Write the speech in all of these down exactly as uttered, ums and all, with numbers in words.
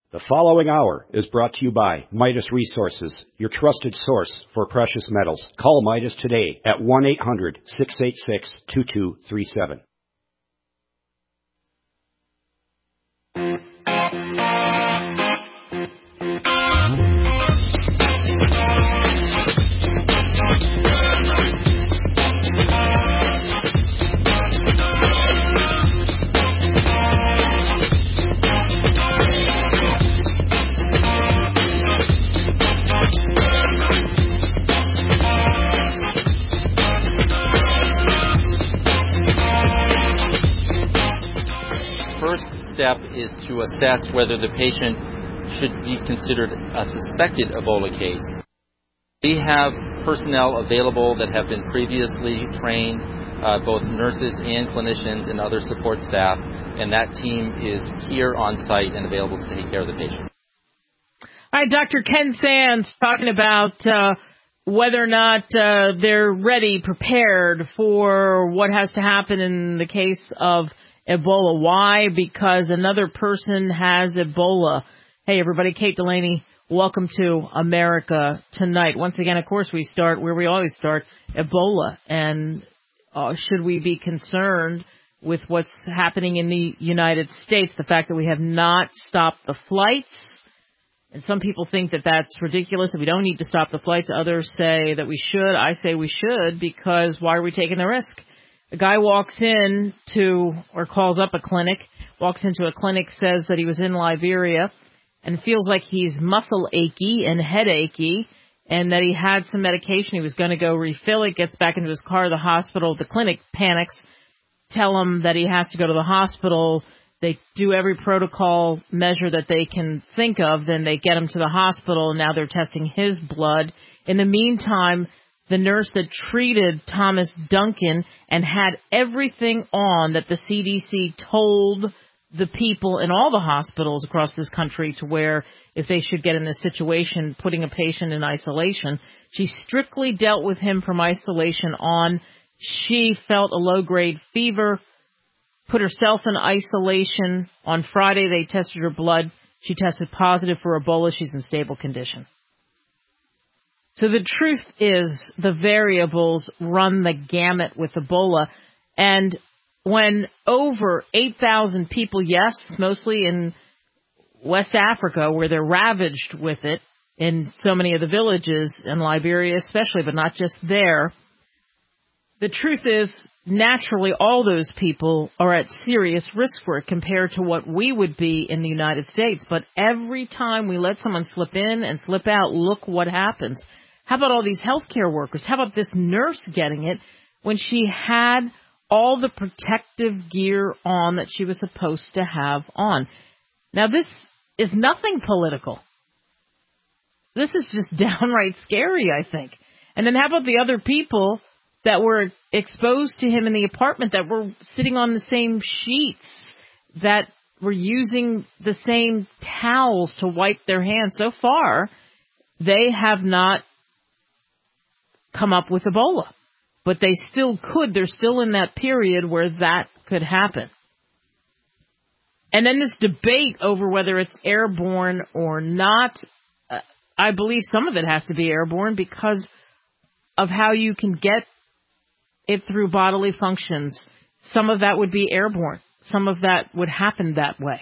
The following hour is brought to you by Midas Resources, your trusted source for precious metals. Call Midas today at one eight hundred, six eight six, two two three seven. Step is to assess whether the patient should be considered a suspected Ebola case. We have personnel available that have been previously trained, uh, both nurses and clinicians and other support staff, and that team is here on site and available to take care of the patient. All right, Doctor Ken Sands talking about uh, whether or not uh, they're ready, prepared for what has to happen in the case of Ebola. Why? Because another person has Ebola. Hey, everybody, Kate Delaney, welcome to America Tonight. Once again, of course, we start where we always start, Ebola. And uh, should we be concerned with what's happening in the United States, the fact that we have not stopped the flights? And some people think that that's ridiculous, that we don't need to stop the flights. Others say that we should. I say we should, because why are we taking the risk? A guy walks in to, or calls up a clinic, walks into a clinic, says that he was in Liberia and feels like he's muscle achy and head achy and that he had some medication. He was going to go refill it, gets back into his car, the hospital, the clinic panics, tell him that he has to go to the hospital. They do every protocol measure that they can think of. Then they get him to the hospital. Now they're testing his blood. In the meantime, the nurse that treated Thomas Duncan and had everything on that the C D C told the people in all the hospitals across this country to where if they should get in this situation, putting a patient in isolation, she strictly dealt with him from isolation on. She felt a low-grade fever, put herself in isolation. On Friday, they tested her blood. She tested positive for Ebola. She's in stable condition. So the truth is the variables run the gamut with Ebola. And when over eight thousand people, yes, mostly in West Africa where they're ravaged with it, in so many of the villages, in Liberia especially, but not just there, the truth is naturally all those people are at serious risk for it compared to what we would be in the United States. But every time we let someone slip in and slip out, look what happens. How about all these healthcare workers? How about this nurse getting it when she had all the protective gear on that she was supposed to have on? Now, this is nothing political. This is just downright scary, I think. And then how about the other people that were exposed to him in the apartment, that were sitting on the same sheets, that were using the same towels to wipe their hands? So far, they have not come up with Ebola, but they still could. They're still in that period where that could happen. And then this debate over whether it's airborne or not, uh, I believe some of it has to be airborne because of how you can get it through bodily functions. Some of that would be airborne. Some of that would happen that way.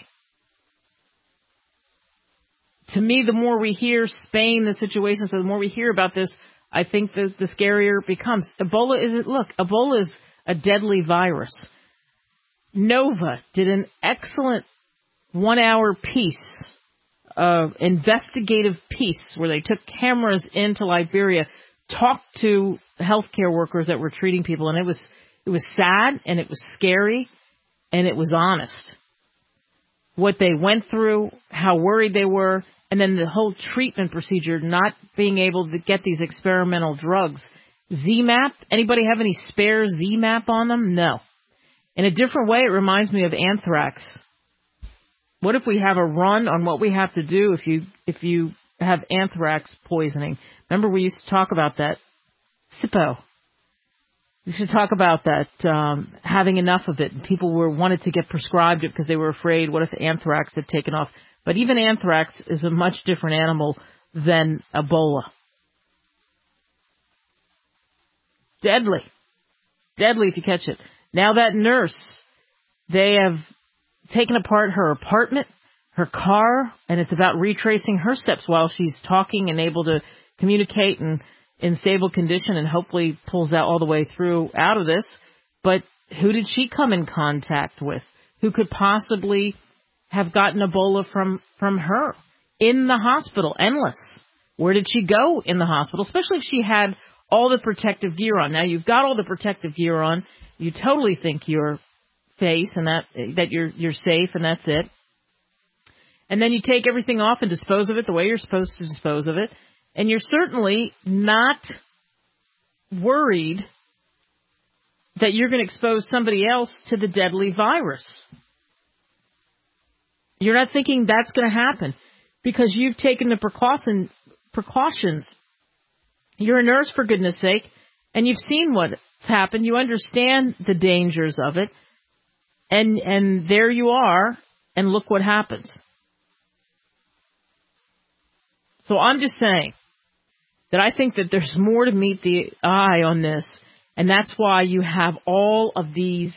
To me, the more we hear Spain, the situation, so the more we hear about this, I think the, the scarier it becomes. Ebola isn't, look, Ebola is a deadly virus. Nova did an excellent one-hour piece, uh, investigative piece, where they took cameras into Liberia, talked to healthcare workers that were treating people, and it was it was sad, and it was scary, and it was honest. What they went through, how worried they were, and then the whole treatment procedure, not being able to get these experimental drugs. Z MAP, anybody have any spare Z MAP on them? No. In a different way, it reminds me of anthrax. What if we have a run on what we have to do if you if you have anthrax poisoning? Remember, we used to talk about that. S I P O. We should talk about that, um, having enough of it. And people were wanted to get prescribed it because they were afraid, what if anthrax had taken off? But even anthrax is a much different animal than Ebola. Deadly. Deadly if you catch it. Now that nurse, they have taken apart her apartment, her car, and it's about retracing her steps while she's talking and able to communicate and in stable condition and hopefully pulls out all the way through out of this. But who did she come in contact with? Who could possibly have gotten Ebola from, from her? In the hospital, endless. Where did she go in the hospital? Especially if she had all the protective gear on. Now, you've got all the protective gear on. You totally think you're safe and that, that you're, you're safe and that's it. And then you take everything off and dispose of it the way you're supposed to dispose of it. And you're certainly not worried that you're going to expose somebody else to the deadly virus. You're not thinking that's going to happen because you've taken the precaution, precautions. You're a nurse, for goodness sake, and you've seen what's happened. You understand the dangers of it. And, and there you are, and look what happens. So I'm just saying that I think that there's more to meet the eye on this, and that's why you have all of these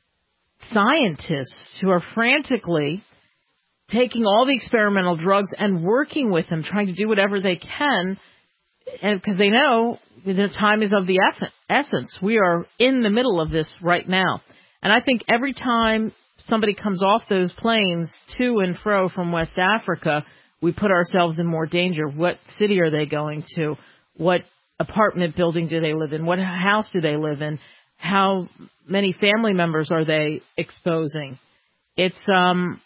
scientists who are frantically taking all the experimental drugs and working with them, trying to do whatever they can, and because they know the time is of the essence. We are in the middle of this right now. And I think every time somebody comes off those planes to and fro from West Africa, we put ourselves in more danger. What city are they going to? What apartment building do they live in? What house do they live in? How many family members are they exposing? It's um,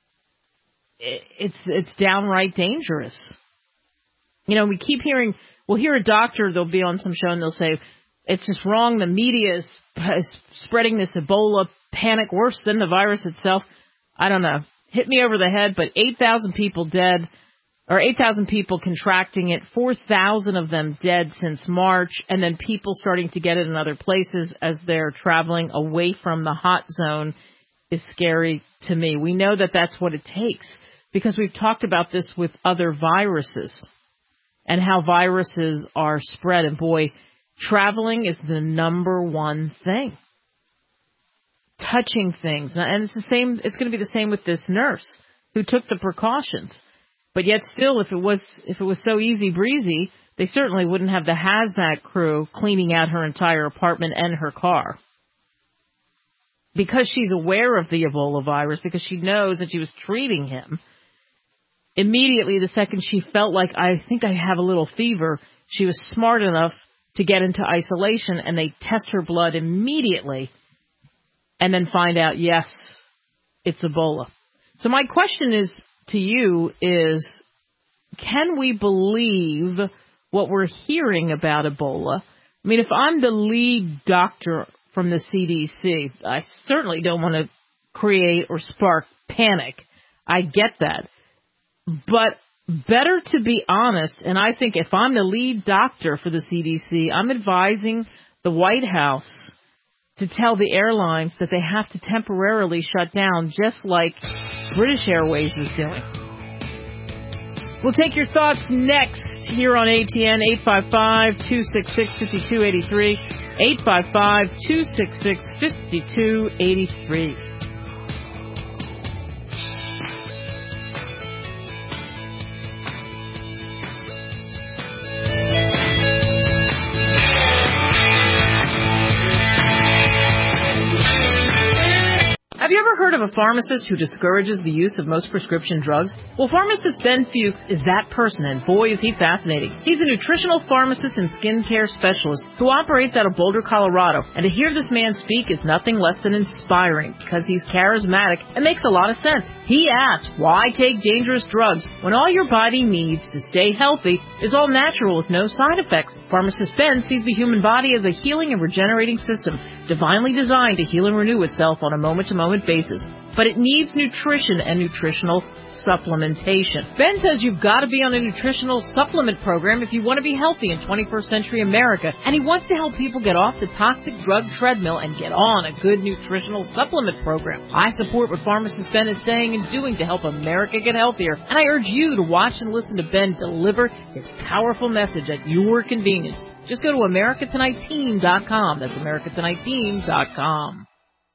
it's it's downright dangerous. You know, we keep hearing. We'll hear a doctor. They'll be on some show and they'll say it's just wrong. The media is, is spreading this Ebola panic worse than the virus itself. I don't know. Hit me over the head, but eight thousand people dead, or eight thousand people contracting it, four thousand of them dead since March, and then people starting to get it in other places as they're traveling away from the hot zone is scary to me. We know that that's what it takes because we've talked about this with other viruses and how viruses are spread. And boy, traveling is the number one thing. Touching things. And it's the same, it's going to be the same with this nurse who took the precautions. But yet still, if it was, if it was so easy breezy, they certainly wouldn't have the hazmat crew cleaning out her entire apartment and her car. Because she's aware of the Ebola virus, because she knows that she was treating him, immediately the second she felt like, I think I have a little fever, she was smart enough to get into isolation and they test her blood immediately and then find out, yes, it's Ebola. So my question is to you is, can we believe what we're hearing about Ebola? I mean, if I'm the lead doctor from the C D C, I certainly don't want to create or spark panic. I get that. But better to be honest, and I think if I'm the lead doctor for the C D C, I'm advising the White House to tell the airlines that they have to temporarily shut down, just like British Airways is doing. We'll take your thoughts next here on A T N, eight five five, two six six, five two eight three, eight five five, two six six, five two eight three. Have you ever heard of a pharmacist who discourages the use of most prescription drugs? Well, pharmacist Ben Fuchs is that person, and boy, is he fascinating. He's a nutritional pharmacist and skincare specialist who operates out of Boulder, Colorado. And to hear this man speak is nothing less than inspiring because he's charismatic and makes a lot of sense. He asks, why take dangerous drugs when all your body needs to stay healthy is all natural with no side effects? Pharmacist Ben sees the human body as a healing and regenerating system, divinely designed to heal and renew itself on a moment-to-moment basis. cases. But it needs nutrition and nutritional supplementation. Ben says you've got to be on a nutritional supplement program if you want to be healthy in twenty-first century America. And he wants to help people get off the toxic drug treadmill and get on a good nutritional supplement program. I support what pharmacist Ben is saying and doing to help America get healthier. And I urge you to watch and listen to Ben deliver his powerful message at your convenience. Just go to America Tonight Team dot com. That's America Tonight Team dot com.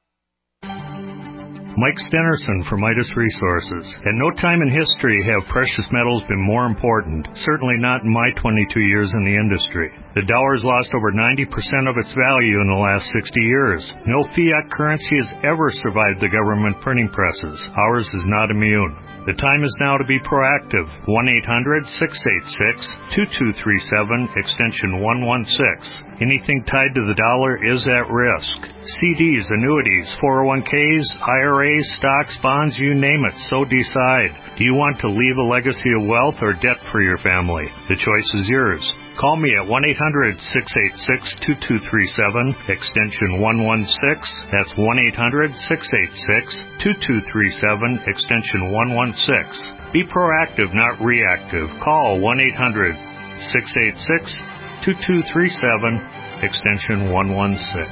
Mike Stenerson for Midas Resources. At no time in history have precious metals been more important, certainly not in my twenty-two years in the industry. The dollar has lost over ninety percent of its value in the last sixty years. No fiat currency has ever survived the government printing presses. Ours is not immune. The time is now to be proactive. one eight hundred six eight six two two three seven, extension one one six. Anything tied to the dollar is at risk. C Ds, annuities, four oh one k's, I R As, stocks, bonds, you name it, so decide. Do you want to leave a legacy of wealth or debt for your family? The choice is yours. Call me at one eight hundred six eight six two two three seven, extension one one six. That's one eight hundred six eight six two two three seven, extension one one six. Be proactive, not reactive. Call one eight hundred six eight six two two three seven, extension one one six.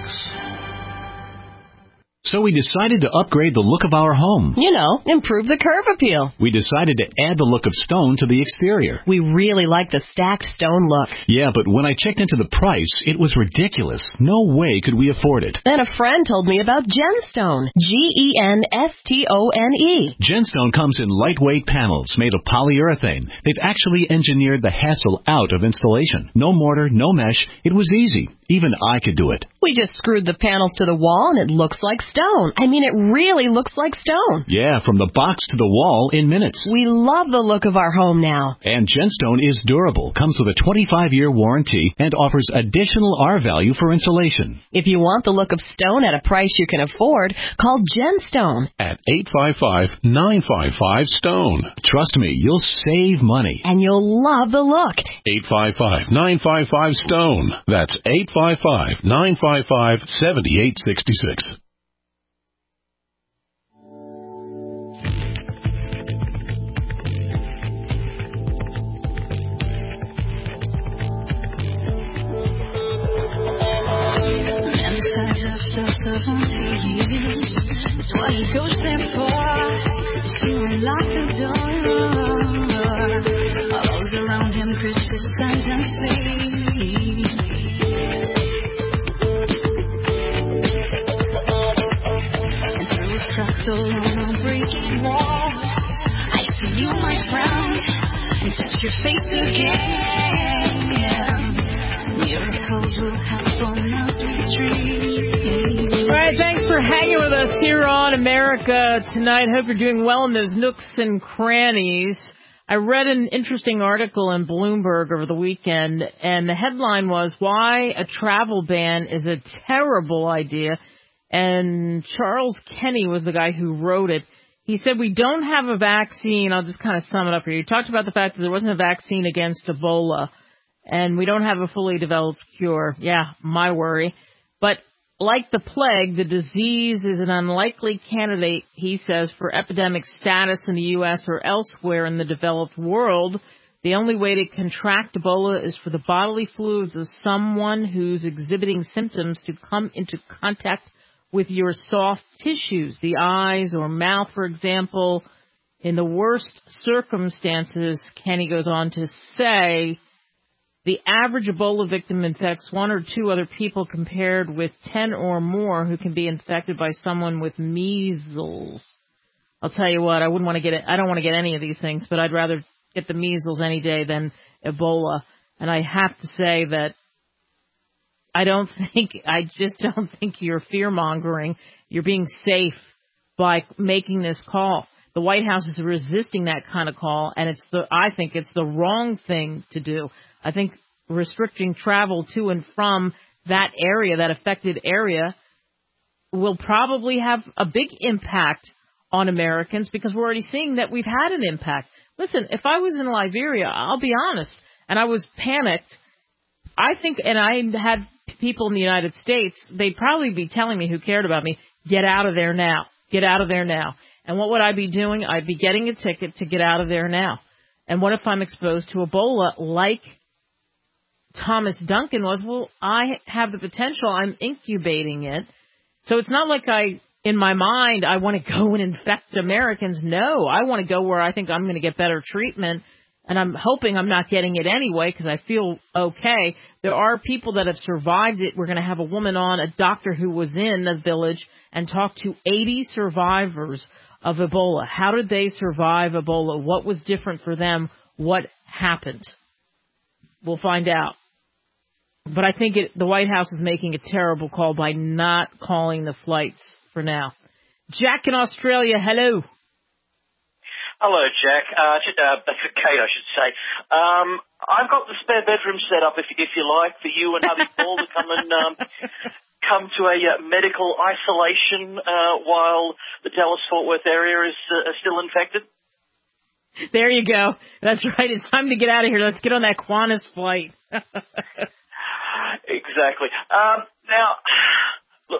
So we decided to upgrade the look of our home. You know, improve the curb appeal. We decided to add the look of stone to the exterior. We really like the stacked stone look. Yeah, but when I checked into the price, it was ridiculous. No way could we afford it. Then a friend told me about Genstone. G E N S T O N E. Genstone comes in lightweight panels made of polyurethane. They've actually engineered the hassle out of installation. No mortar, no mesh. It was easy. Even I could do it. We just screwed the panels to the wall and it looks like stone. I mean, it really looks like stone. Yeah, from the box to the wall in minutes. We love the look of our home now. And Genstone is durable, comes with a twenty-five year warranty, and offers additional R value for insulation. If you want the look of stone at a price you can afford, call Genstone at eight five five nine five five stone. Trust me, you'll save money. And you'll love the look. eight five five nine five five stone. That's eight five five nine five five seven eight six six. seventy years is what he goes there for. She won't lock the door. All those around him criticize and speak. And through a fractal on a breaking wall, I see you, my friend, and touch your face again. Miracles will happen as we dream. All right, thanks for hanging with us here on America Tonight. Hope you're doing well in those nooks and crannies. I read an interesting article in Bloomberg over the weekend, and the headline was, Why a Travel Ban is a Terrible Idea. And Charles Kenny was the guy who wrote it. He said, we don't have a vaccine. I'll just kind of sum it up for you. He talked about the fact that there wasn't a vaccine against Ebola, and we don't have a fully developed cure. Yeah, my worry. But like the plague, the disease is an unlikely candidate, he says, for epidemic status in the U S or elsewhere in the developed world. The only way to contract Ebola is for the bodily fluids of someone who's exhibiting symptoms to come into contact with your soft tissues, the eyes or mouth, for example. In the worst circumstances, Kenny goes on to say, the average Ebola victim infects one or two other people compared with ten or more who can be infected by someone with measles. I'll tell you what, I wouldn't want to get it. I don't want to get any of these things, but I'd rather get the measles any day than Ebola. And I have to say that I don't think, I just don't think you're fear-mongering. You're being safe by making this call. The White House is resisting that kind of call, and it's the, I think it's the wrong thing to do. I think restricting travel to and from that area, that affected area, will probably have a big impact on Americans because we're already seeing that we've had an impact. Listen, if I was in Liberia, I'll be honest, and I was panicked, I think, and I had people in the United States, they'd probably be telling me who cared about me, get out of there now. Get out of there now. And what would I be doing? I'd be getting a ticket to get out of there now. And what if I'm exposed to Ebola like Thomas Duncan was? Well, I have the potential. I'm incubating it. So it's not like I, in my mind, I want to go and infect Americans. No, I want to go where I think I'm going to get better treatment. And I'm hoping I'm not getting it anyway because I feel okay. There are people that have survived it. We're going to have a woman on, a doctor who was in the village and talked to eighty survivors of Ebola. How did they survive Ebola? What was different for them? What happened? We'll find out. But I think it, the White House is making a terrible call by not calling the flights for now. Jack in Australia, hello. Hello, Jack. Uh, uh, Kate, I should say. Um, I've got the spare bedroom set up, if, if you like, for you and hubby Paul to come and um, come to a uh, medical isolation uh, while the Dallas-Fort Worth area is uh, still infected. There you go. That's right. It's time to get out of here. Let's get on that Qantas flight. Exactly. Um, now, look,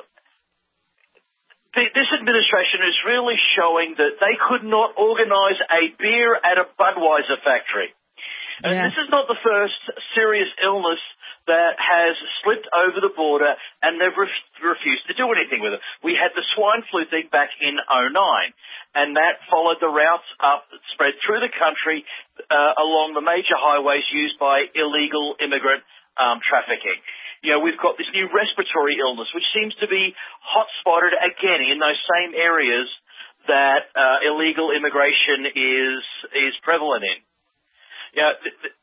the, this administration is really showing that they could not organize a beer at a Budweiser factory. And yeah. This is not the first serious illness that has slipped over the border and they've ref- refused to do anything with it. We had the swine flu thing back in oh nine, and that followed the routes up that spread through the country uh, along the major highways used by illegal immigrant um, trafficking. You know, we've got this new respiratory illness, which seems to be hot-spotted again in those same areas that uh, illegal immigration is is prevalent in. You know, th- th-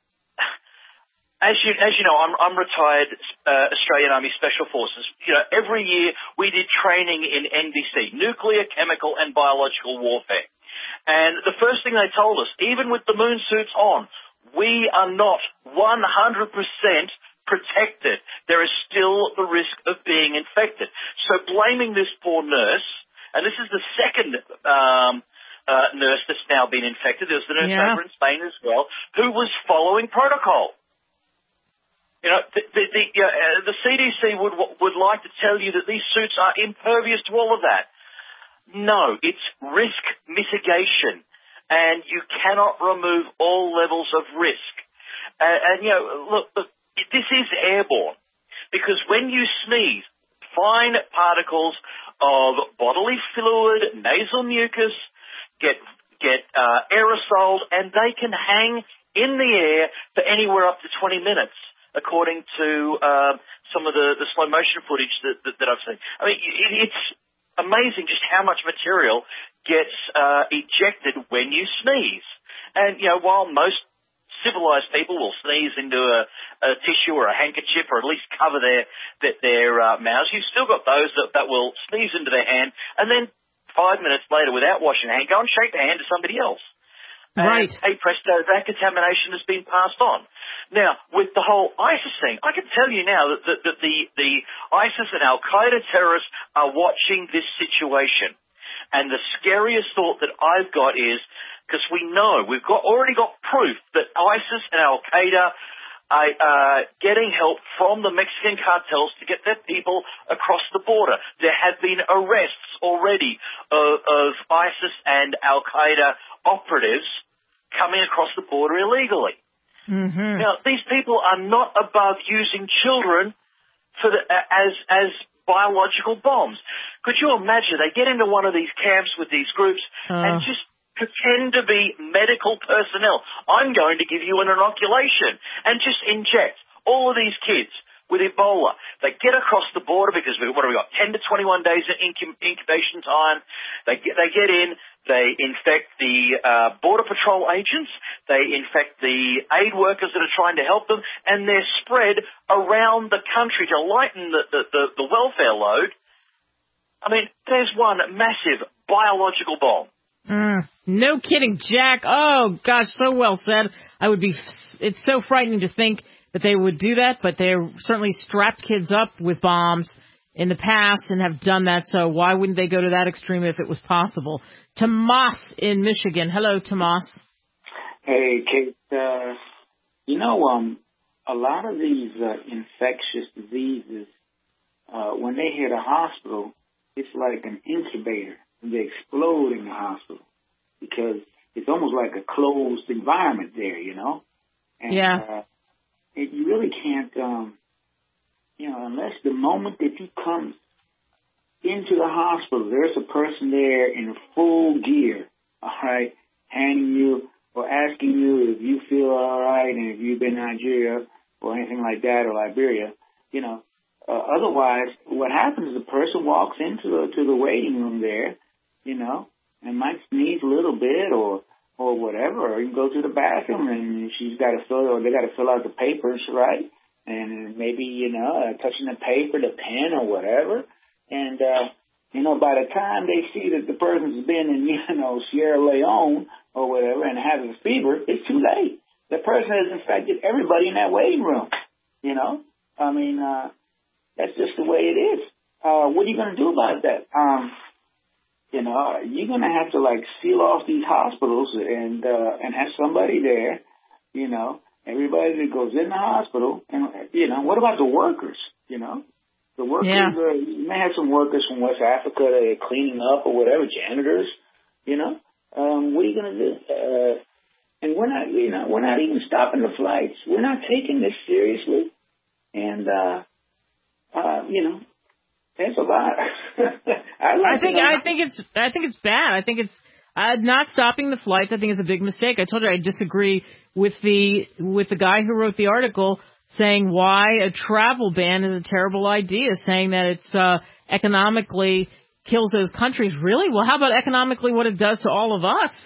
as you as you know, I'm, I'm retired uh, Australian Army Special Forces. You know, every year we did training in N B C, nuclear, chemical, and biological warfare. And the first thing they told us, even with the moon suits on, we are not one hundred percent protected. There is still the risk of being infected. So blaming this poor nurse, and this is the second um, uh, nurse that's now been infected. There's the nurse yeah. over in Spain as well, who was following protocol. You know, the the, the, uh, the C D C would would like to tell you that these suits are impervious to all of that. No, it's risk mitigation, and you cannot remove all levels of risk. Uh, and you know, look, look. This is airborne because when you sneeze, fine particles of bodily fluid, nasal mucus get get uh, aerosoled, and they can hang in the air for anywhere up to twenty minutes, according to uh, some of the, the slow motion footage that, that, that I've seen. I mean, it, it's amazing just how much material gets uh, ejected when you sneeze. And, you know, while most civilized people will sneeze into a, a tissue or a handkerchief or at least cover their their, their uh, mouths, you've still got those that, that will sneeze into their hand and then five minutes later, without washing their hand, go and shake their hand to somebody else. Right. And, hey, presto, that contamination has been passed on. Now, with the whole ISIS thing, I can tell you now that, that, that the, the ISIS and Al-Qaeda terrorists are watching this situation. And the scariest thought that I've got is, because we know, we've got already got proof that ISIS and Al-Qaeda are uh, getting help from the Mexican cartels to get their people across the border. There have been arrests already of, of ISIS and Al-Qaeda operatives coming across the border illegally. Mm-hmm. Now, these people are not above using children for the, as as biological bombs. Could you imagine? They get into one of these camps with these groups uh. and just pretend to be medical personnel. I'm going to give you an inoculation and just inject all of these kids with Ebola. They get across the border because we, what have we got? ten to twenty-one days of incubation time. They get, they get in. They infect the uh, Border Patrol agents. They infect the aid workers that are trying to help them, and they're spread around the country to lighten the, the, the, the welfare load. I mean, there's one massive biological bomb. Mm, no kidding, Jack. Oh, gosh, so well said. I would be, it's so frightening to think that they would do that, but they certainly strapped kids up with bombs in the past and have done that, so why wouldn't they go to that extreme if it was possible? Tomas in Michigan. Hello, Tomas. Hey, Kate. Uh, you know, um, a lot of these uh, infectious diseases, uh, when they hit a hospital, it's like an incubator. they explode in the hospital because it's almost like a closed environment there, you know? And, yeah. Uh, it, you really can't, um, you know, unless the moment that you come into the hospital, there's a person there in full gear, all right, handing you or asking you if you feel all right and if you've been to Nigeria or anything like that or Liberia, you know. Uh, otherwise, what happens is the person walks into the to the waiting room there, you know, and might sneeze a little bit or or whatever, or you can go to the bathroom and she's got to fill or they got to fill out the papers, right? And maybe, you know, uh, touching the paper, the pen or whatever. And, uh, you know, by the time they see that the person's been in, you know, Sierra Leone or whatever and has a fever, it's too late. The person has infected everybody in that waiting room, you know. I mean, uh, that's just the way it is. Uh, what are you going to do about that? Um, you know, you're going to have to, like, seal off these hospitals and uh, and have somebody there, you know, everybody that goes in the hospital. And, you know, what about the workers, you know? The workers, yeah. uh, you may have some workers from West Africa that are cleaning up or whatever, janitors, you know. Um, what are you going to do? Uh, and we're not, you know, we're not even stopping the flights. We're not taking this seriously. And, uh, uh, you know, there's a lot. I, like I think I think it's I think it's bad. I think it's uh, not stopping the flights. I think is a big mistake. I told you I disagree with the with the guy who wrote the article saying why a travel ban is a terrible idea, saying that it's uh, economically kills those countries. Really? Well, how about economically what it does to all of us?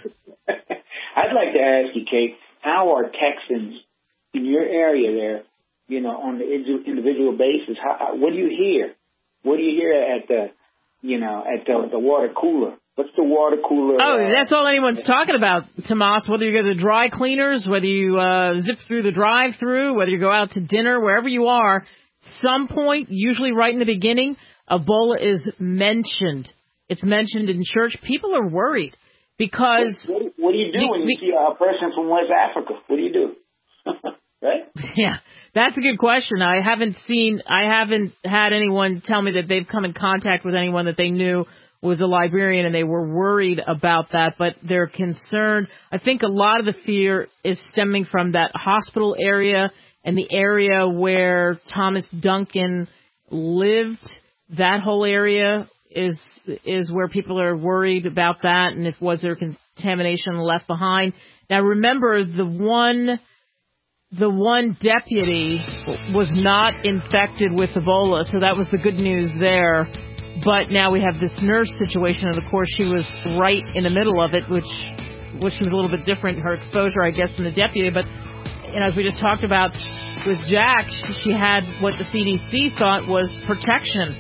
I'd like to ask you, Kate, how are Texans in your area there, you know, on the individual basis, how, what do you hear? What do you hear at the, you know, at the, the water cooler? What's the water cooler? Oh, uh, that's all anyone's talking about, Tomas. Whether you go to dry cleaners, whether you uh, zip through the drive-through, whether you go out to dinner, wherever you are, some point, usually right in the beginning, Ebola is mentioned. It's mentioned in church. People are worried because... What, what, what do you do the, when you the, see a person from West Africa? What do you do? Right? Yeah, that's a good question. I haven't seen, I haven't had anyone tell me that they've come in contact with anyone that they knew was a Liberian and they were worried about that, but they're concerned. I think a lot of the fear is stemming from that hospital area and the area where Thomas Duncan lived. That whole area is is where people are worried about that, and if was there contamination left behind. Now remember, the one the one deputy was not infected with Ebola, so that was the good news there. But now we have this nurse situation, and of course she was right in the middle of it, which which was a little bit different, her exposure, I guess, than the deputy. But and as we just talked about with Jack, she had what the C D C thought was protection.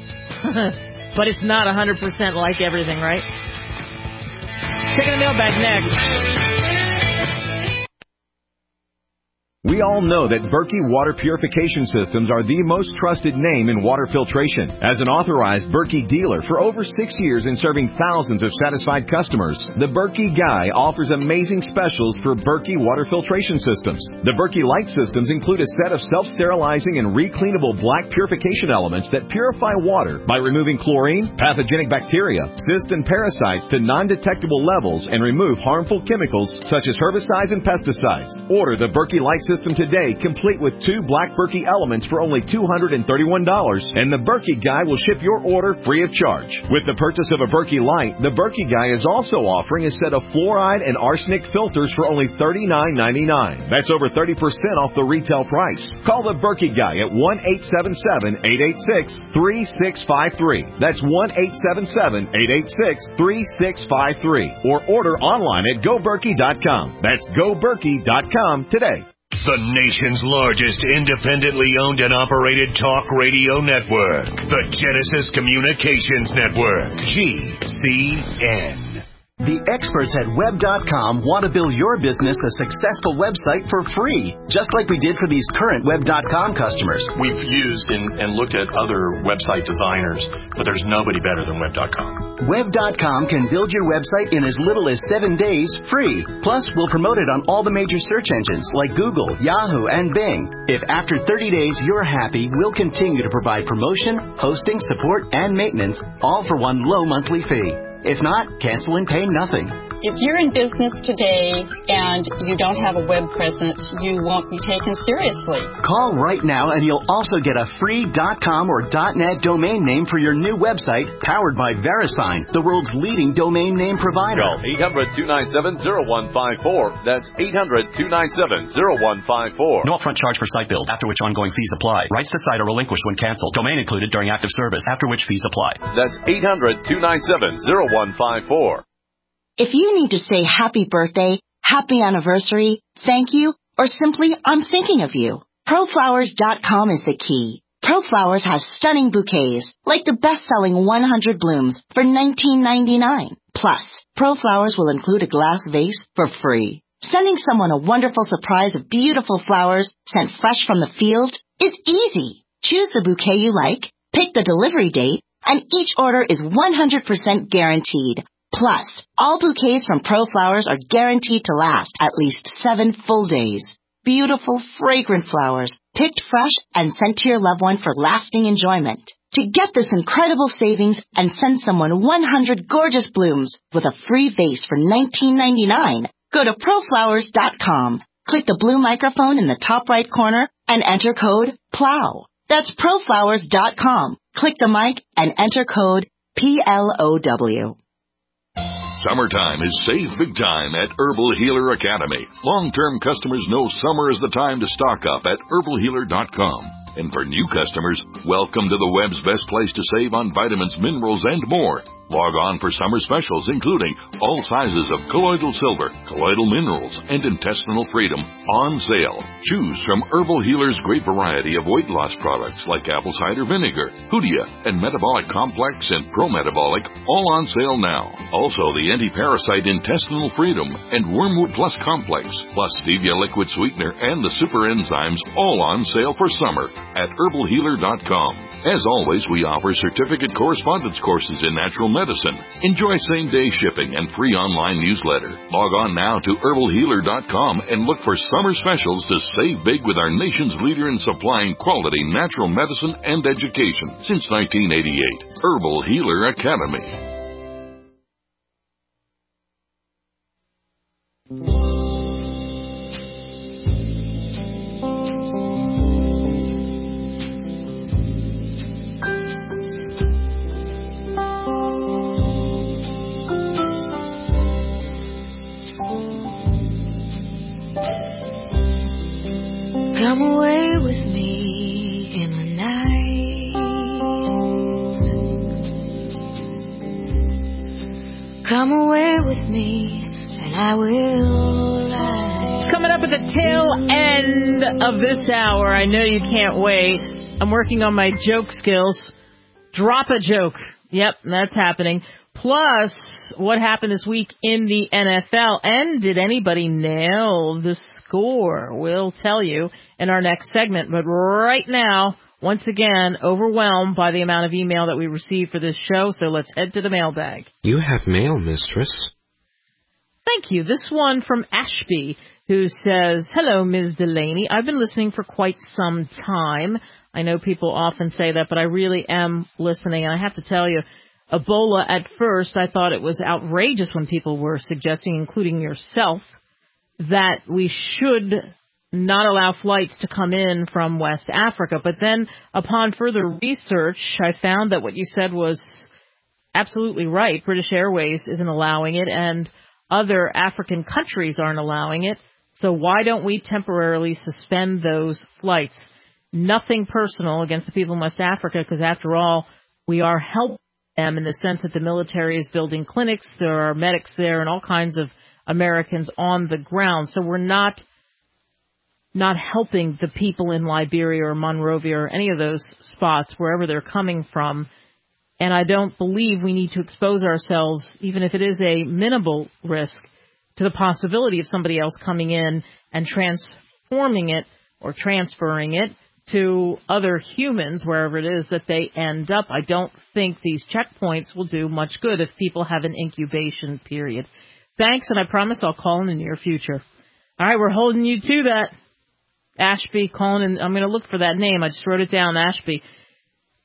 But it's not one hundred percent like everything, right? Taking the mailbag next. We all know that Berkey Water Purification Systems are the most trusted name in water filtration. As an authorized Berkey dealer for over six years and serving thousands of satisfied customers, the Berkey Guy offers amazing specials for Berkey Water Filtration Systems. The Berkey Light Systems include a set of self-sterilizing and recleanable black purification elements that purify water by removing chlorine, pathogenic bacteria, cysts, and parasites to non-detectable levels and remove harmful chemicals such as herbicides and pesticides. Order the Berkey Light System today, complete with two black Berkey elements for only two hundred thirty-one dollars, and the Berkey Guy will ship your order free of charge. With the purchase of a Berkey Light, the Berkey Guy is also offering a set of fluoride and arsenic filters for only thirty-nine ninety-nine. That's over thirty percent off the retail price. Call the Berkey Guy at one eight seven seven, eight eight six, three six five three. That's one eight seven seven, eight eight six, three six five three. Or order online at go berkey dot com. That's go berkey dot com today. The nation's largest independently owned and operated talk radio network, the Genesis Communications Network, G C N. The experts at web dot com want to build your business a successful website for free, just like we did for these current web dot com customers. We've used and, and looked at other website designers, but there's nobody better than web dot com. web dot com can build your website in as little as seven days free. Plus, we'll promote it on all the major search engines like Google, Yahoo, and Bing. If after thirty days you're happy, we'll continue to provide promotion, hosting, support, and maintenance, all for one low monthly fee. If not, cancel and pay nothing. If you're in business today and you don't have a web presence, you won't be taken seriously. Call right now and you'll also get a free .com or .net domain name for your new website powered by VeriSign, the world's leading domain name provider. Call eight hundred, two nine seven, zero one five four. That's eight hundred, two nine seven, zero one five four. No upfront charge for site build, after which ongoing fees apply. Rights to site are relinquished when canceled. Domain included during active service, after which fees apply. That's eight hundred, two nine seven, zero one five four. If you need to say happy birthday, happy anniversary, thank you, or simply I'm thinking of you, pro flowers dot com is the key. ProFlowers has stunning bouquets, like the best-selling one hundred blooms for nineteen ninety-nine. Plus, ProFlowers will include a glass vase for free. Sending someone a wonderful surprise of beautiful flowers sent fresh from the field is easy. Choose the bouquet you like, pick the delivery date, and each order is one hundred percent guaranteed. Plus, all bouquets from ProFlowers are guaranteed to last at least seven full days. Beautiful, fragrant flowers, picked fresh and sent to your loved one for lasting enjoyment. To get this incredible savings and send someone one hundred gorgeous blooms with a free vase for nineteen ninety-nine, go to pro flowers dot com. Click the blue microphone in the top right corner and enter code PLOW. That's pro flowers dot com. Click the mic and enter code P L O W. Summertime is save big time at Herbal Healer Academy. Long-term customers know summer is the time to stock up at herbal healer dot com. And for new customers, welcome to the web's best place to save on vitamins, minerals, and more. Log on for summer specials, including all sizes of colloidal silver, colloidal minerals, and intestinal freedom on sale. Choose from Herbal Healer's great variety of weight loss products like apple cider vinegar, Hoodia, and Metabolic Complex and Pro-Metabolic, all on sale now. Also, the anti-parasite intestinal freedom and Wormwood Plus Complex, plus Stevia liquid sweetener and the super enzymes, all on sale for summer at herbal healer dot com. As always, we offer certificate correspondence courses in natural medicine. Enjoy same-day shipping and free online newsletter. Log on now to herbal healer dot com and look for summer specials to save big with our nation's leader in supplying quality natural medicine and education since nineteen eighty-eight. Herbal Healer Academy. Come away with me in the night. Come away with me and I will lie. Coming up at the tail end of this hour, I know you can't wait. I'm working on my joke skills. Drop a joke. Yep, that's happening. Plus, what happened this week in the N F L, and did anybody nail the score? We'll tell you in our next segment. But right now, once again, overwhelmed by the amount of email that we received for this show, so let's head to the mailbag. You have mail, mistress. Thank you. This one from Ashby, who says, hello, Miz Delaney. I've been listening for quite some time. I know people often say that, but I really am listening, and I have to tell you, Ebola, at first, I thought it was outrageous when people were suggesting, including yourself, that we should not allow flights to come in from West Africa. But then, upon further research, I found that what you said was absolutely right. British Airways isn't allowing it, and other African countries aren't allowing it. So why don't we temporarily suspend those flights? Nothing personal against the people in West Africa, because after all, we are helping them in the sense that the military is building clinics, there are medics there, and all kinds of Americans on the ground. So we're not not helping the people in Liberia or Monrovia or any of those spots, wherever they're coming from. And I don't believe we need to expose ourselves, even if it is a minimal risk, to the possibility of somebody else coming in and transforming it or transferring it to other humans, wherever it is that they end up. I don't think these checkpoints will do much good if people have an incubation period. Thanks, and I promise I'll call in the near future. All right, we're holding you to that. Ashby, calling in. I'm going to look for that name. I just wrote it down, Ashby.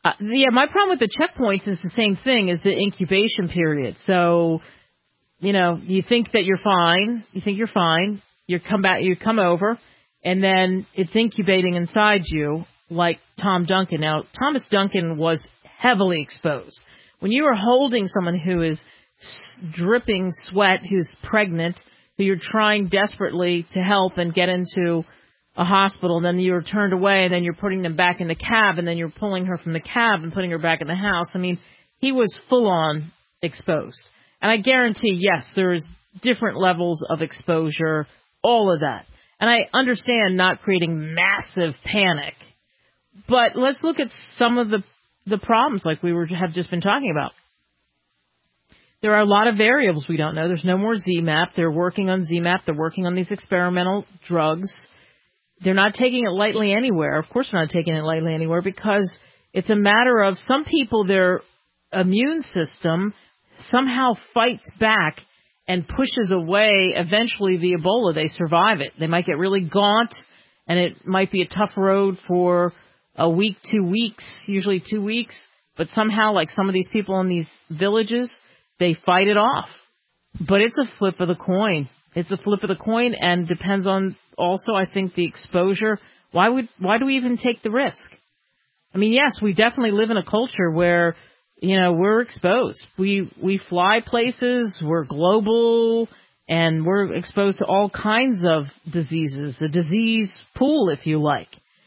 Uh, yeah, my problem with the checkpoints is the same thing as the incubation period. So, you know, you think that you're fine. You think you're fine. You come back, you come over, and then it's incubating inside you, like Tom Duncan. Now, Thomas Duncan was heavily exposed. When you are holding someone who is dripping sweat, who's pregnant, who you're trying desperately to help and get into a hospital, and then you're turned away, and then you're putting them back in the cab, and then you're pulling her from the cab and putting her back in the house. I mean, he was full-on exposed. And I guarantee, yes, there's different levels of exposure, all of that. And I understand not creating massive panic. But let's look at some of the, the problems like we were have just been talking about. There are a lot of variables we don't know. There's no more Z MAP. They're working on Z MAP. They're working on these experimental drugs. They're not taking it lightly anywhere. Of course they're not taking it lightly anywhere because it's a matter of some people, their immune system somehow fights back and pushes away eventually the Ebola. They survive it. They might get really gaunt, and it might be a tough road for a week, two weeks, usually two weeks. But somehow, like some of these people in these villages, they fight it off. But it's a flip of the coin. It's a flip of the coin, and depends on also, I think, the exposure. Why would why do we even take the risk? I mean, yes, we definitely live in a culture where, you know, we're exposed. We we fly places, we're global, and we're exposed to all kinds of diseases, the disease pool, if you like.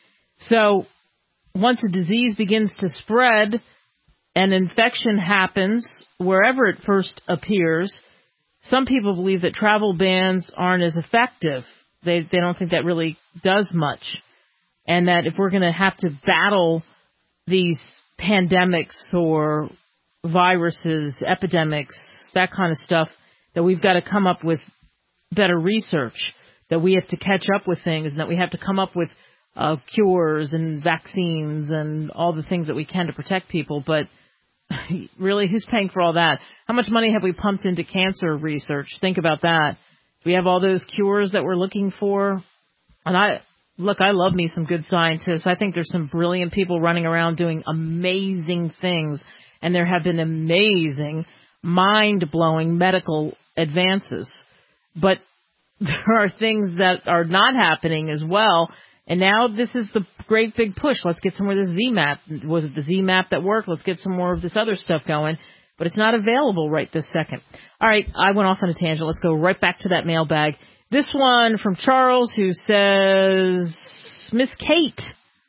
So once a disease begins to spread, an infection happens wherever it first appears, some people believe that travel bans aren't as effective. They they don't think that really does much. And that if we're going to have to battle these pandemics or viruses, epidemics, that kind of stuff, that we've got to come up with better research, that we have to catch up with things, and that we have to come up with uh, cures and vaccines and all the things that we can to protect people. But really, who's paying for all that? How much money have we pumped into cancer research? Think about that. Do we have all those cures that we're looking for? And I look, I love me some good scientists. I think there's some brilliant people running around doing amazing things, and there have been amazing, mind-blowing medical advances. But there are things that are not happening as well. And now this is the great big push. Let's get some more of this Z MAP. Was it the Z MAP that worked? Let's get some more of this other stuff going. But it's not available right this second. All right, I went off on a tangent. Let's go right back to that mailbag. This one from Charles, who says, Miss Kate,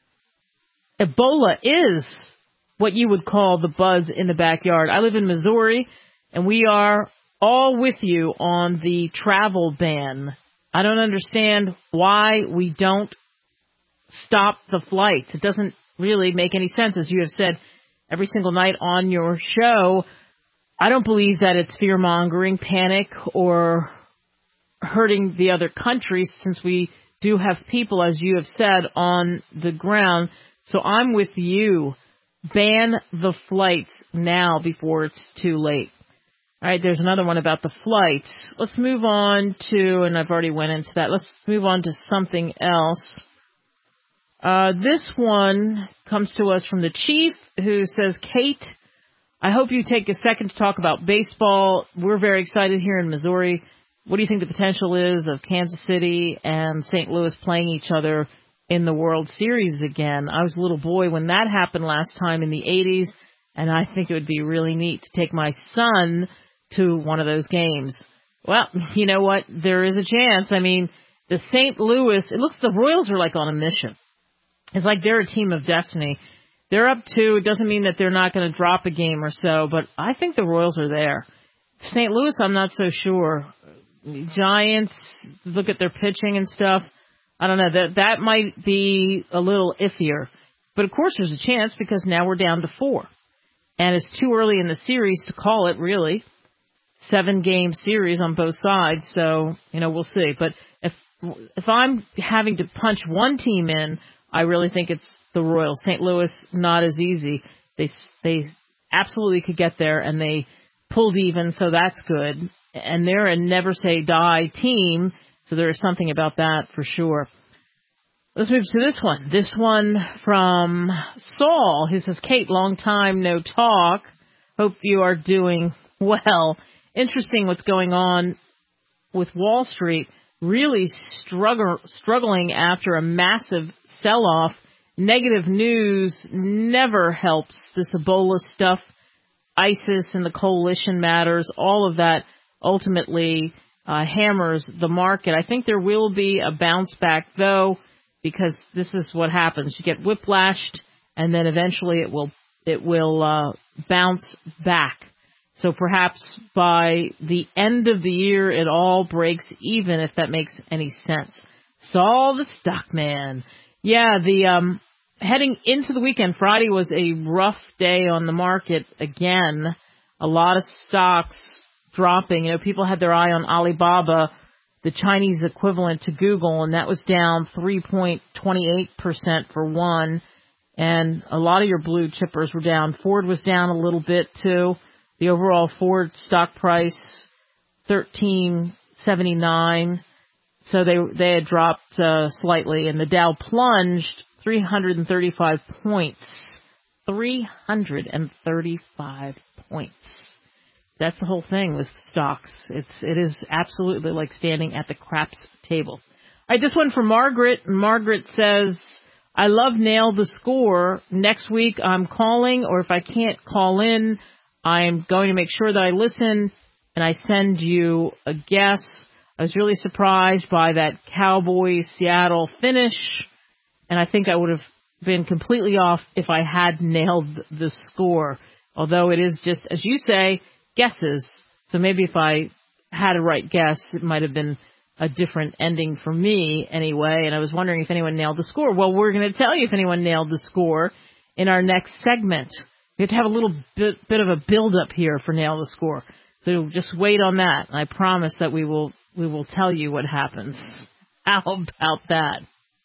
Ebola is what you would call the buzz in the backyard. I live in Missouri, and we are all with you on the travel ban. I don't understand why we don't stop the flights. It doesn't really make any sense. As you have said every single night on your show, I don't believe that it's fear-mongering, panic, or hurting the other countries, since we do have people, as you have said, on the ground. So I'm with you. Ban the flights now before it's too late. All right, there's another one about the flights. Let's move on to, and I've already went into that, let's move on to something else. Uh, this one comes to us from the Chief, who says, Kate, I hope you take a second to talk about baseball. We're very excited here in Missouri. What do you think the potential is of Kansas City and Saint Louis playing each other in the World Series again? I was a little boy when that happened last time in the eighties, and I think it would be really neat to take my son to one of those games. Well, you know what? There is a chance. I mean, the Saint Louis, it looks the Royals are like on a mission. It's like they're a team of destiny. They're up two. It doesn't mean that they're not going to drop a game or so, but I think the Royals are there. Saint Louis, I'm not so sure. Giants, look at their pitching and stuff. I don't know. That that might be a little iffier. But, of course, there's a chance because now we're down to four. And it's too early in the series to call it, really. Seven-game series on both sides, so, you know, we'll see. But if if I'm having to punch one team in, I really think it's the Royals. Saint Louis, not as easy. They they absolutely could get there, and they pulled even, so that's good. And they're a never-say-die team, so there is something about that for sure. Let's move to this one. This one from Saul, who says, Kate, long time no talk. Hope you are doing well. Interesting what's going on with Wall Street. Really struggle, struggling after a massive sell-off. Negative news never helps. This Ebola stuff, ISIS and the coalition matters, all of that ultimately uh, hammers the market. I think there will be a bounce back, though, because this is what happens. You get whiplashed, and then eventually it will it will uh, bounce back. So perhaps by the end of the year, it all breaks even, if that makes any sense. Saul the Stockman. Yeah, the um, heading into the weekend, Friday was a rough day on the market again. A lot of stocks dropping. You know, people had their eye on Alibaba, the Chinese equivalent to Google, and that was down three point two eight percent for one. And a lot of your blue chippers were down. Ford was down a little bit, too. The overall Ford stock price, thirteen seventy-nine. So they they had dropped uh, slightly, and the Dow plunged three hundred thirty-five points. three hundred thirty-five points. That's the whole thing with stocks. It's it is absolutely like standing at the craps table. All right, this one from Margaret. Margaret says, I love Nail the Score. Next week I'm calling, or if I can't call in, I'm going to make sure that I listen and I send you a guess. I was really surprised by that Cowboys-Seattle finish, and I think I would have been completely off if I had nailed the score, although it is just, as you say, guesses. So maybe if I had a right guess, it might have been a different ending for me anyway, and I was wondering if anyone nailed the score. Well, we're going to tell you if anyone nailed the score in our next segment. We have to have a little bit, bit of a build-up here for Nail the Score. So just wait on that. I promise that we will we will tell you what happens. How about that?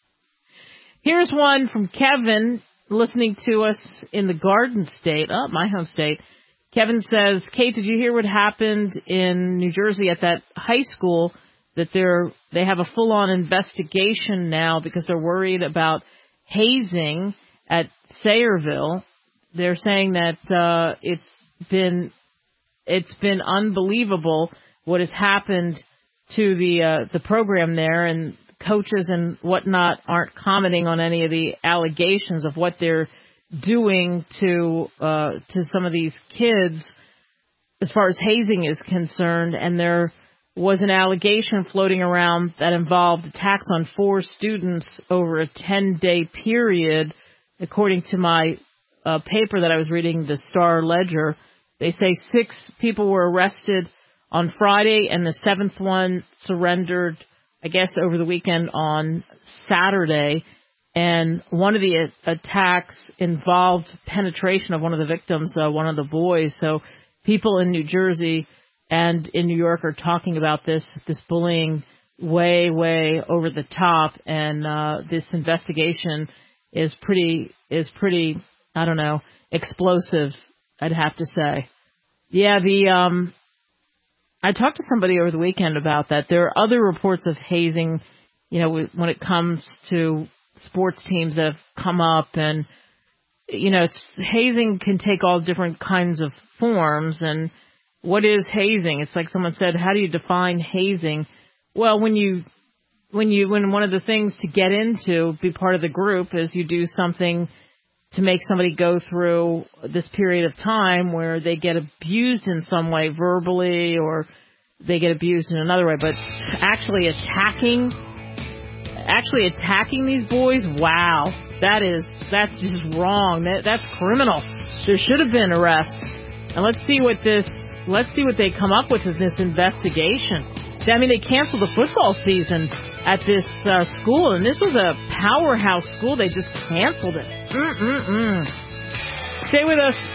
Here's one from Kevin, listening to us in the Garden State, oh, my home state. Kevin says, Kate, did you hear what happened in New Jersey at that high school, that they're they have a full-on investigation now because they're worried about hazing at Sayreville? They're saying that uh, it's been it's been unbelievable what has happened to the uh, the program there, and coaches and whatnot aren't commenting on any of the allegations of what they're doing to uh, to some of these kids as far as hazing is concerned. And there was an allegation floating around that involved attacks on four students over a ten-day period, according to my Uh, paper that I was reading, the Star Ledger. They say six people were arrested on Friday, and the seventh one surrendered, I guess, over the weekend on Saturday. And one of the a- attacks involved penetration of one of the victims, uh, one of the boys. So people in New Jersey and in New York are talking about this, this bullying way, way over the top. And uh, this investigation is pretty, is pretty... I don't know, explosive, I'd have to say. Yeah, the um, I talked to somebody over the weekend about that. There are other reports of hazing, you know, when it comes to sports teams that have come up, and, you know, it's, hazing can take all different kinds of forms. And what is hazing? It's like someone said, how do you define hazing? Well, when you, when you, when one of the things to get into, be part of the group, is you do something to make somebody go through this period of time where they get abused in some way, verbally, or they get abused in another way. But actually attacking, actually attacking these boys, wow, that is, that's just wrong. That, that's criminal. There should have been arrests. And let's see what this, let's see what they come up with in this investigation. I mean, they canceled the football season at this uh, school, and this was a powerhouse school. They just canceled it. Mm-mm-mm. Stay with us.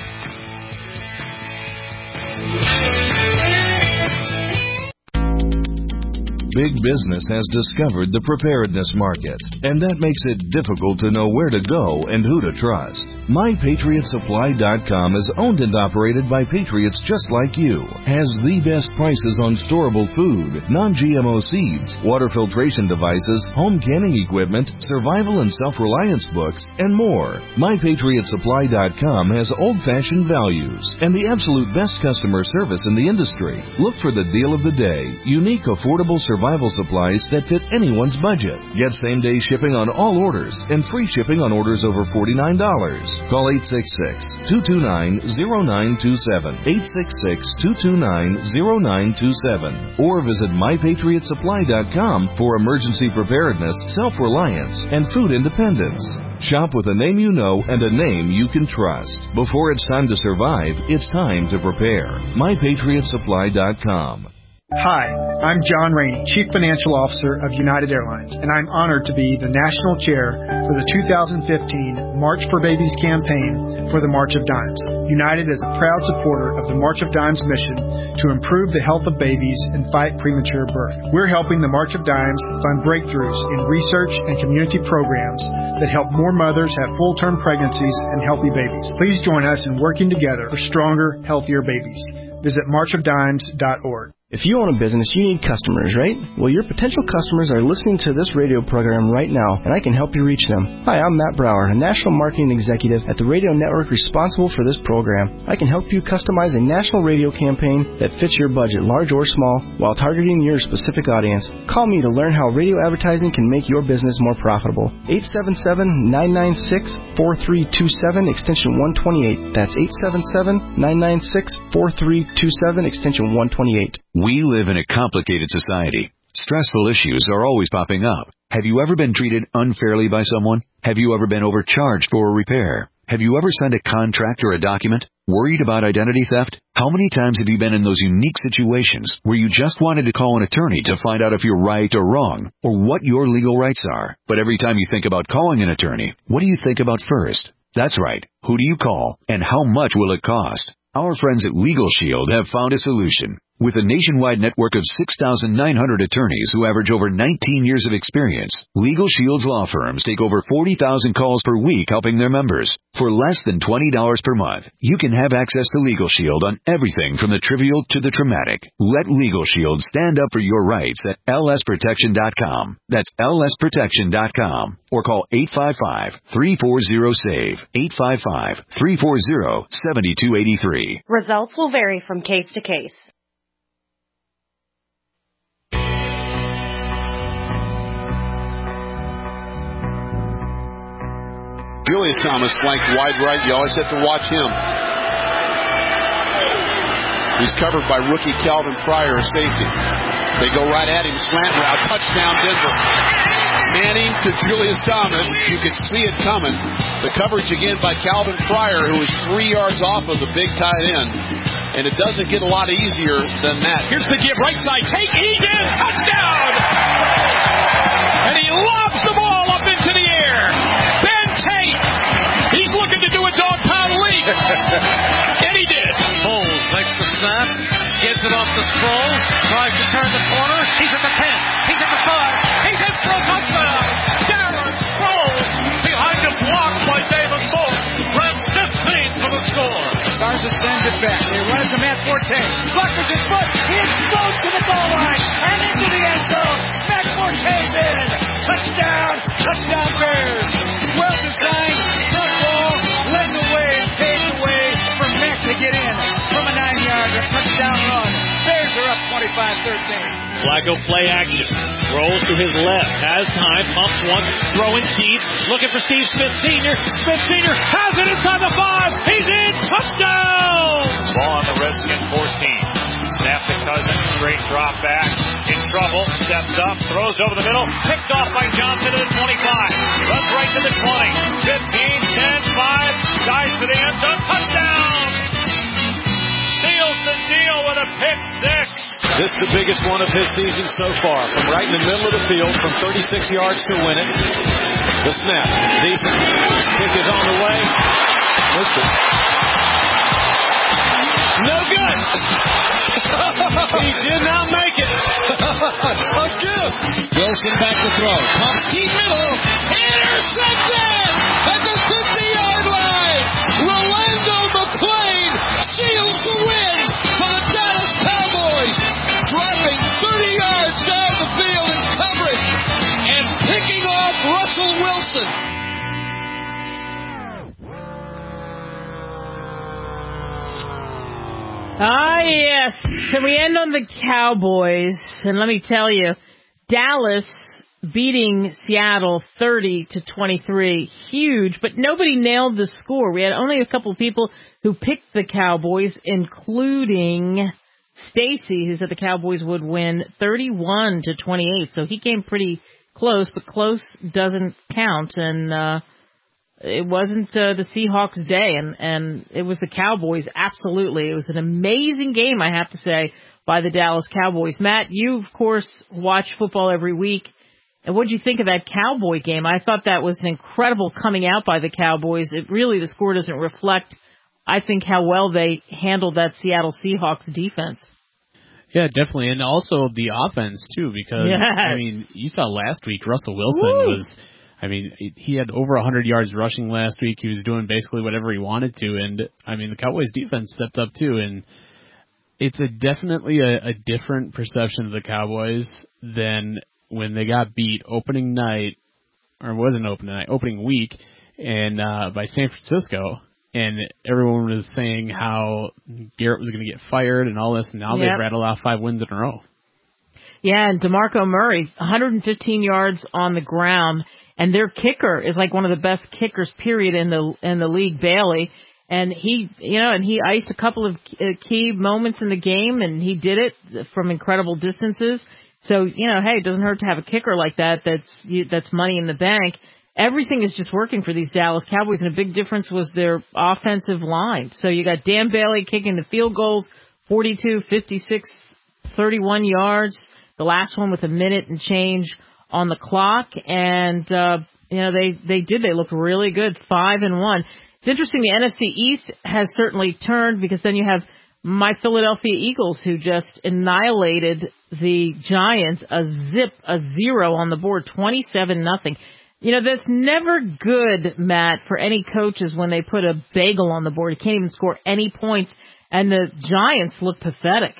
big business has discovered the preparedness market, and that makes it difficult to know where to go and who to trust. My Patriot Supply dot com is owned and operated by patriots just like you, has the best prices on storable food, non-G M O seeds, water filtration devices, home canning equipment, survival and self-reliance books, and more. My Patriot Supply dot com has old-fashioned values and the absolute best customer service in the industry. Look for the deal of the day, unique, affordable survival supplies that fit anyone's budget. Get same-day shipping on all orders and free shipping on orders over forty-nine dollars. Call eight six six, two two nine, zero nine two seven, eight six six, two two nine, zero nine two seven, or visit My Patriot Supply dot com for emergency preparedness, self-reliance, and food independence. Shop with a name you know and a name you can trust. Before it's time to survive, it's time to prepare. My Patriot Supply dot com. Hi, I'm John Rainey, Chief Financial Officer of United Airlines, and I'm honored to be the National Chair for the two thousand fifteen March for Babies campaign for the March of Dimes. United is a proud supporter of the March of Dimes mission to improve the health of babies and fight premature birth. We're helping the March of Dimes fund breakthroughs in research and community programs that help more mothers have full-term pregnancies and healthy babies. Please join us in working together for stronger, healthier babies. Visit march of dimes dot org. If you own a business, you need customers, right? Well, your potential customers are listening to this radio program right now, and I can help you reach them. Hi, I'm Matt Brower, a national marketing executive at the radio network responsible for this program. I can help you customize a national radio campaign that fits your budget, large or small, while targeting your specific audience. Call me to learn how radio advertising can make your business more profitable. eight seven seven, nine nine six, four three two seven, extension one twenty-eight. That's eight seven seven, nine nine six, four three two seven, extension one twenty-eight. We live in a complicated society. Stressful issues are always popping up. Have you ever been treated unfairly by someone? Have you ever been overcharged for a repair? Have you ever signed a contract or a document? Worried about identity theft? How many times have you been in those unique situations where you just wanted to call an attorney to find out if you're right or wrong, or what your legal rights are? But every time you think about calling an attorney, what do you think about first? That's right. Who do you call, and how much will it cost? Our friends at Legal Shield have found a solution. With a nationwide network of six thousand nine hundred attorneys who average over nineteen years of experience, Legal Shield's law firms take over forty thousand calls per week helping their members. For less than twenty dollars per month, you can have access to Legal Shield on everything from the trivial to the traumatic. Let Legal Shield stand up for your rights at L S protection dot com. That's L S protection dot com. Or call eight five five, three four zero, SAVE, eight five five, three four zero, seven two eight three. Results will vary from case to case. Julius Thomas flanked wide right. You always have to watch him. He's covered by rookie Calvin Pryor, a safety. They go right at him, slant route, touchdown Denver. Manning to Julius Thomas. You could see it coming. The coverage again by Calvin Pryor, who is three yards off of the big tight end. And it doesn't get a lot easier than that. Here's the give, right side, take Egan, touchdown! And he lobs the ball up into the air. Ben Tate, he's looking to do a dog pound leap. And he did. Foles makes the snap, gets it off the Sproul, tries to turn the corner. He's at the ten, he's at the five, he's in for a touchdown. Darren Sproles behind a block by David Moore. Grabs fifteen for the score. Garza sends it back. They run it to Matt Forte. Buckles his foot. He explodes to the goal line and into the end zone. Matt Forte's in. Touchdown. Touchdown Bears. Well designed. Front ball led the way and paved the way for Matt to get in from a nine-yarder. Touchdown run. Bears are up twenty-five thirteen. Flacco play action. Rolls to his left. Has time. Pumps once. Throwing deep. Looking for Steve Smith Senior Smith Senior has it inside the five. He's in. Touchdown! Ball on the Redskin fourteen. Snap to Cousins. Straight drop back. In trouble. Steps up. Throws over the middle. Picked off by Johnson at the twenty-five. Runs right to the twenty. fifteen, ten, five. Dives to the end zone. Touchdown! Seals the deal with a pick six. This is the biggest one of his season so far. From right in the middle of the field, from thirty-six yards to win it. The snap. Decent. Kick is on the way. Missed it. No good. He did not make it. A gift. Wilson back to throw. Pump deep middle. Intercepted at the fifty-yard line. Rolando McClain seals the win for the Dallas Cowboys. Dropping thirty yards down the field in coverage and picking off Russell Wilson. Ah, yes. Can we end on the Cowboys? And let me tell you, Dallas beating Seattle thirty to twenty-three. Huge, but nobody nailed the score. We had only a couple of people who picked the Cowboys, including Stacy, who said the Cowboys would win thirty-one to twenty-eight. So he came pretty close, but close doesn't count. And, uh, it wasn't uh, the Seahawks' day, and, and it was the Cowboys, absolutely. It was an amazing game, I have to say, by the Dallas Cowboys. Matt, you, of course, watch football every week. And what did you think of that Cowboy game? I thought that was an incredible coming out by the Cowboys. It really, the score doesn't reflect, I think, how well they handled that Seattle Seahawks defense. Yeah, definitely. And also the offense, too, because, yes. I mean, you saw last week, Russell Wilson Woo! was... I mean, he had over one hundred yards rushing last week. He was doing basically whatever he wanted to. And, I mean, the Cowboys defense stepped up, too. And it's a definitely a, a different perception of the Cowboys than when they got beat opening night, or it wasn't opening night, opening week, and uh, by San Francisco. And everyone was saying how Garrett was going to get fired and all this. And now yep. they've rattled off five wins in a row. Yeah, and DeMarco Murray, one hundred fifteen yards on the ground. And their kicker is like one of the best kickers, period, in the in the league, Bailey. And he, you know, and he iced a couple of key moments in the game, and he did it from incredible distances. So, you know, hey, it doesn't hurt to have a kicker like that. That's that's money in the bank. Everything is just working for these Dallas Cowboys, and a big difference was their offensive line. So you got Dan Bailey kicking the field goals, forty-two, fifty-six, thirty-one yards. The last one with a minute and change on the clock, and uh you know they they did they look really good, five and one. It's interesting, the N F C East has certainly turned, because then you have my Philadelphia Eagles, who just annihilated the Giants, a zip a zero on the board, twenty-seven nothing. You know, that's never good, Matt, for any coaches when they put a bagel on the board. You can't even score any points, and the Giants look pathetic.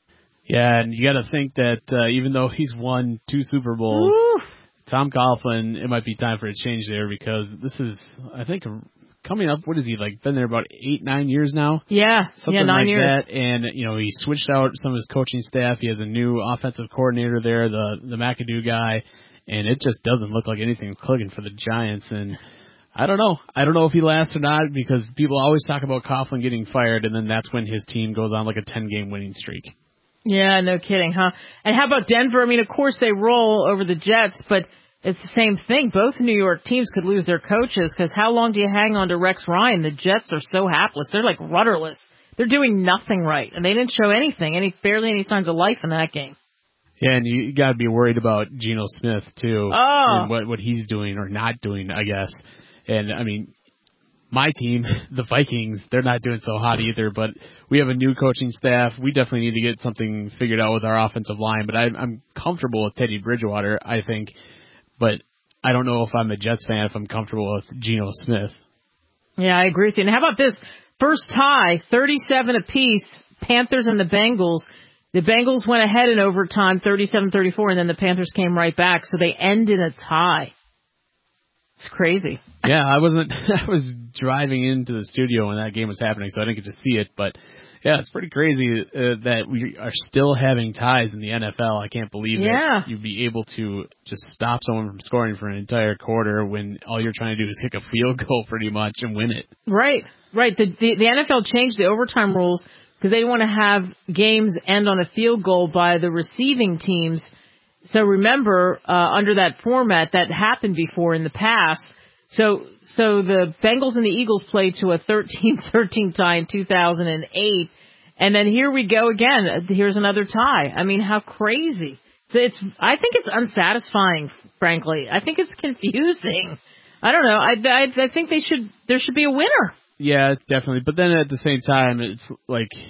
Yeah, and you got to think that uh, even though he's won two Super Bowls, Woo! Tom Coughlin, it might be time for a change there, because this is, I think, coming up, what is he, like, been there about eight, nine years now? Yeah, Something yeah, nine like years. that. And, you know, he switched out some of his coaching staff. He has a new offensive coordinator there, the, the McAdoo guy, and it just doesn't look like anything's clicking for the Giants. And I don't know. I don't know if he lasts or not, because people always talk about Coughlin getting fired, and then that's when his team goes on like a ten-game winning streak. Yeah, no kidding, huh? And how about Denver? I mean, of course they roll over the Jets, but it's the same thing. Both New York teams could lose their coaches, because how long do you hang on to Rex Ryan? The Jets are so hapless. They're like rudderless. They're doing nothing right, and they didn't show anything, any barely any signs of life in that game. Yeah, and you got to be worried about Geno Smith, too, oh. and what, what he's doing or not doing, I guess. And, I mean, my team, the Vikings, they're not doing so hot either, but we have a new coaching staff. We definitely need to get something figured out with our offensive line, but I, I'm comfortable with Teddy Bridgewater, I think, but I don't know if I'm a Jets fan if I'm comfortable with Geno Smith. Yeah, I agree with you. And how about this? First tie, thirty-seven apiece, Panthers and the Bengals. The Bengals went ahead in overtime, thirty-seven thirty-four, and then the Panthers came right back, so they ended a tie. It's crazy. Yeah, I wasn't. I was driving into the studio when that game was happening, so I didn't get to see it. But yeah, it's pretty crazy uh, that we are still having ties in the N F L. I can't believe yeah. that you'd be able to just stop someone from scoring for an entire quarter when all you're trying to do is kick a field goal, pretty much, and win it. Right, right. The the, the N F L changed the overtime rules because they didn't want to have games end on a field goal by the receiving teams. So remember, uh, under that format, that happened before in the past. So, so the Bengals and the Eagles played to a thirteen thirteen tie in two thousand eight. And then here we go again. Here's another tie. I mean, how crazy. So it's, I think it's unsatisfying, frankly. I think it's confusing. I don't know. I, I, I think they should, there should be a winner. Yeah, definitely. But then at the same time, it's like,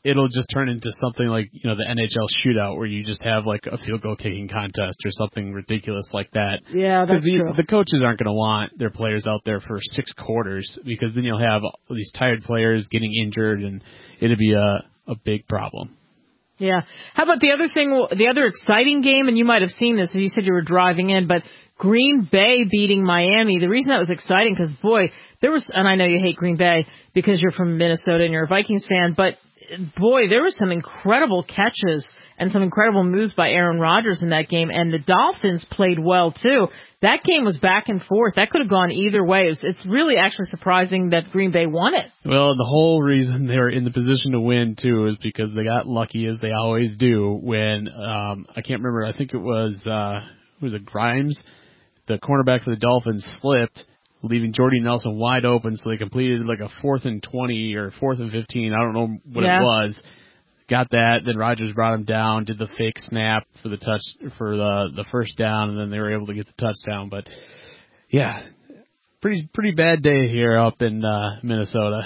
it'll just turn into something like, you know, the N H L shootout where you just have like a field goal kicking contest or something ridiculous like that. Yeah, that's the, true. The coaches aren't going to want their players out there for six quarters because then you'll have all these tired players getting injured and it'll be a, a big problem. Yeah. How about the other thing, the other exciting game, and you might have seen this, you said you were driving in, but Green Bay beating Miami. The reason that was exciting because, boy, there was, and I know you hate Green Bay because you're from Minnesota and you're a Vikings fan, but, boy, there were some incredible catches and some incredible moves by Aaron Rodgers in that game, and the Dolphins played well, too. That game was back and forth. That could have gone either way. It's, it's really actually surprising that Green Bay won it. Well, the whole reason they were in the position to win, too, is because they got lucky, as they always do, when, um, I can't remember, I think it was, uh, who was it, Grimes? The cornerback for the Dolphins slipped, leaving Jordy Nelson wide open, so they completed like a fourth and twenty or fourth and fifteen. I don't know what yeah. it was. Got that. Then Rodgers brought him down, did the fake snap for the touch for the the first down, and then they were able to get the touchdown. But yeah, pretty pretty bad day here up in uh, Minnesota.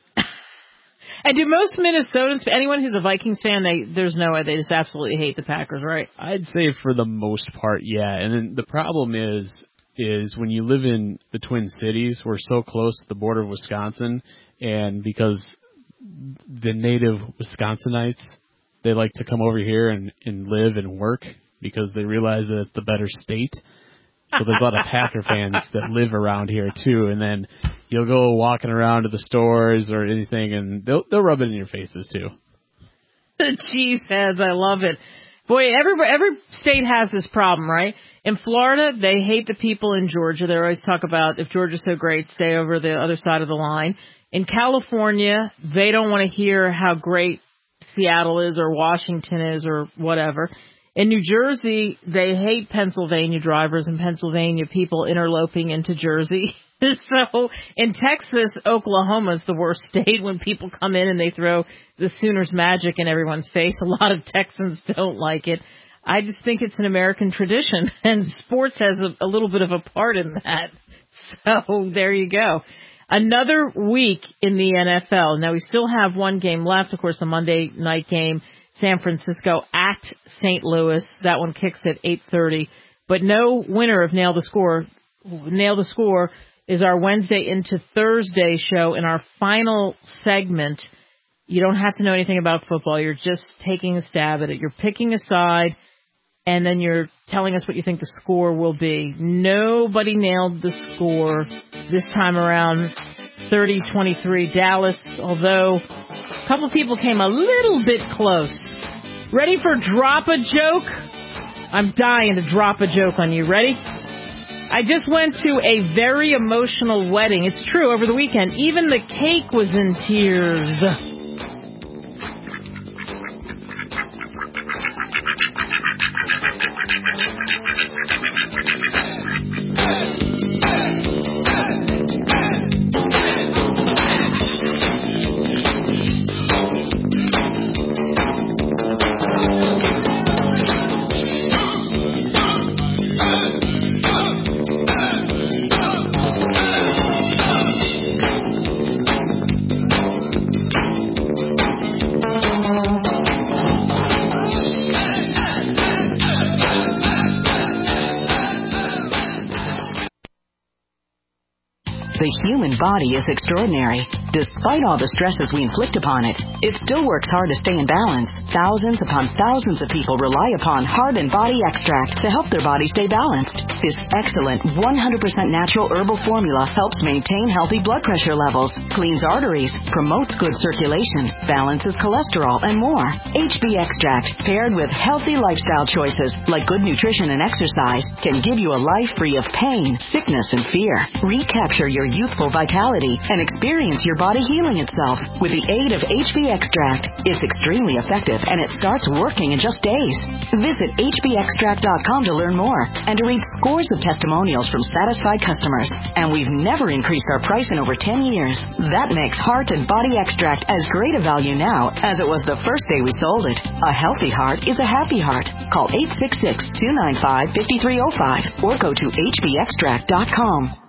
And do most Minnesotans, anyone who's a Vikings fan, they there's no way they just absolutely hate the Packers, right? I'd say for the most part, yeah. And then the problem is. is when you live in the Twin Cities, we're so close to the border of Wisconsin, and because the native Wisconsinites, they like to come over here and, and live and work because they realize that it's the better state. So there's a lot of Packer fans that live around here too, and then you'll go walking around to the stores or anything, and they'll they'll rub it in your faces too. The cheeseheads, I love it. Boy, every every state has this problem, right? In Florida, they hate the people in Georgia. They always talk about if Georgia's so great, stay over the other side of the line. In California, they don't want to hear how great Seattle is or Washington is or whatever. In New Jersey, they hate Pennsylvania drivers and Pennsylvania people interloping into Jersey. So in Texas, Oklahoma's the worst state when people come in and they throw the Sooners magic in everyone's face. A lot of Texans don't like it. I just think it's an American tradition, and sports has a, a little bit of a part in that. So there you go. Another week in the N F L. Now, we still have one game left, of course, the Monday night game, San Francisco at Saint Louis. That one kicks at eight thirty. But no winner of Nail the Score. Nail the Score is our Wednesday into Thursday show. In our final segment, you don't have to know anything about football. You're just taking a stab at it. You're picking a side, and then you're telling us what you think the score will be. Nobody nailed the score this time around. thirty twenty-three Dallas, although a couple people came a little bit close. Ready for Drop a Joke? I'm dying to drop a joke on you. Ready? I just went to a very emotional wedding. It's true, over the weekend. Even the cake was in tears. The human body is extraordinary. Despite all the stresses we inflict upon it, it still works hard to stay in balance. Thousands upon thousands of people rely upon Heart and Body Extract to help their body stay balanced. This excellent one hundred percent natural herbal formula helps maintain healthy blood pressure levels, cleans arteries, promotes good circulation, balances cholesterol, and more. H B Extract, paired with healthy lifestyle choices like good nutrition and exercise, can give you a life free of pain, sickness, and fear. Recapture your youthful vitality and experience your body healing itself with the aid of H B Extract. It's extremely effective and it starts working in just days. Visit H B extract dot com to learn more and to read scores of testimonials from satisfied customers. And we've never increased our price in over ten years. That makes Heart and Body Extract as great a value now as it was the first day we sold it. A healthy heart is a happy heart. Call eight six six, two nine five, five three zero five or go to H B extract dot com.